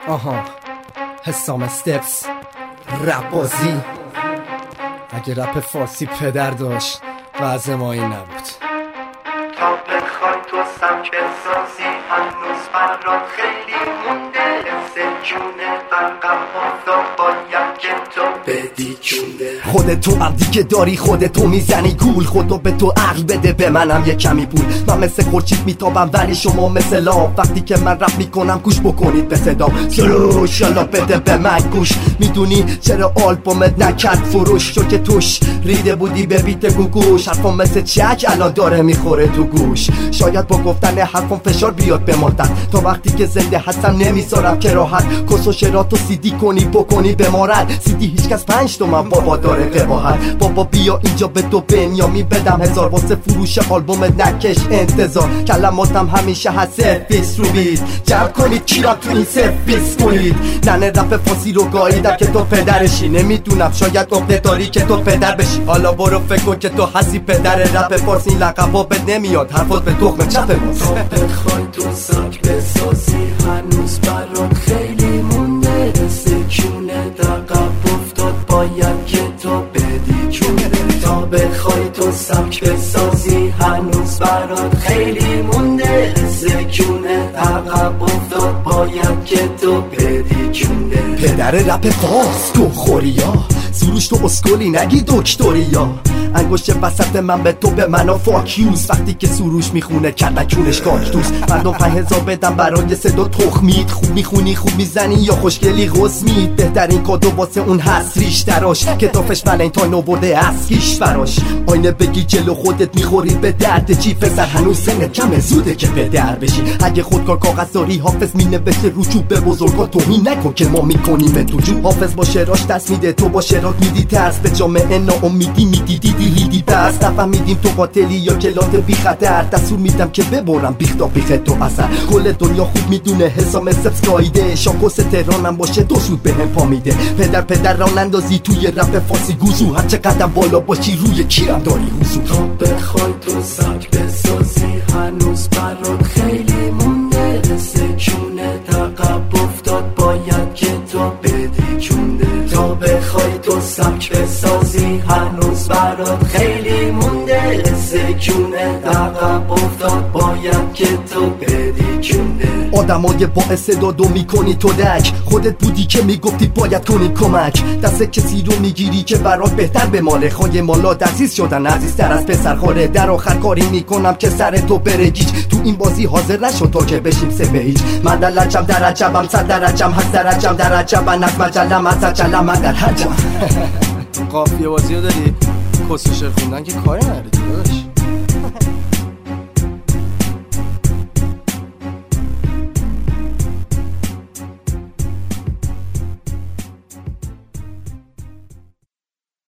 آها حسام استپس رپ بازی. اگه رپ فارسی پدر داشت وضع ما این نبود. تا بخوای تو سبک بسازی هنوز برات خیلی مونده. جونه عقب افتاد باید که تو بدی جونه. خودتو عبدی که داری خودتو میزنی گول. خودتو به تو عقل بده به منم یه کمی پول. من مثل خورشید میتابم ولی شما مثل لام. وقتی که من رپ میکنم گوش بکنید به صدام. سروش یالا بده به من گوش. میدونی چرا آلبومت نکرد فروش؟ چون که توش ریده بودی به بیت گوگوش. حرفم مثل چک الان داره میخوره تو گوش. شاید با گفتن حرفم فشار بیاد به مادت. تا وقتی که زنده هستم نمیذارم که راحت کس و شراتو سیدی کنی بکنی به مارد. سیدی هیچکس 5 تومن بابا داره قباحت. بابا بیا اینجا به تو بنیامی بدم 1000 واسه فروش آلبومت نکش انتظار. کلماتم همیشه هست سرویس رو بید. جمع کنید کیرا تو این سرویس کنید. ننه رپ فارسی رو گاییدم که تو پدرشی. نمیدونم شاید عقده داری که تو پدر بشی. حالا برو فکر کن که تو هستی پدر رپ فارسی. لقبا بد نمیاد حرفات به تخم چپ ماست. تو بخوای تو سبک بسازی هنوز برات خیلی مونده. سکونه عقب افتاد باید که تو بدی جونه. تا بخوای تو سبک بسازی هنوز برات خیلی مونده. سکونه عقب افتاد باید که تو بدی جونه. پدر رپ فارس تو خوریا سروش تو اسکولی نگی دکتریا. انگشت وسط من به تو به منا فاکیوز. وقتی که سروش میخونه کلکونش کاکتوس. مردم 5000 بدم برای صدا تخمید. خوب میخونی خوب میزنی یا خوشگلی غصمید. بهترین کادو واسه اون هست ریش دراش. کتافش ولنتاین آورده اسکیش فراش. آینه بگی جلو خودت میخوری به درد چی؟ پسر هنوز سنت کمه زوده که به در بشی. اگه خودکار کاغذ داری حافظ مینوشته رجوع به بزرگا توهین نکن که ما میکنیم به تو. حافظ با شعراش دست میده تو با شعرات میدی ترس. به جامعه ناامیدی میدیدی ریدی بس. نفهمیدیم تو قاتلی یا کلات بی خطر. دستور میدم که ببرم بیختا بیخ تو اثر. کل دنیا خوب میدونه حسام استپس گایده. شاکوس تهرانم باشه دو سود به هم پا میده. پدر ران اندازی توی رپ فارسی گوزو. هر چقدر بالا باشی روی کیرم داری حضور. تا بخوای تو سبک بسازی هنوز برات خیلی مونده. سکونه عقب افتاد باید که تو بدی جونه. تا بخوای تو سبک بسازی هنوز برات خیلی مونده. سکونه عقب افتاد باید که تو بدی جونه. آدمای با استعدادو میکنی تو دک. خودت بودی که میگفتی باید کنی کمک. دست کسی رو میگیری که برات بهتر بماله. خواهی مالا عزیز شدن عزیزتر از پسر خواره. در آخر کاری میکنم که سر تو بره گیج. تو این بازی حاضر نشو تا که بشیم 3-1. من در لجم در عجبم 100 درجم هست درجم در عجبم از مجلم از عجلم من در حجم. قافیه بازی رو داری؟ کس و شعر خوندن که کاری نداری داداش.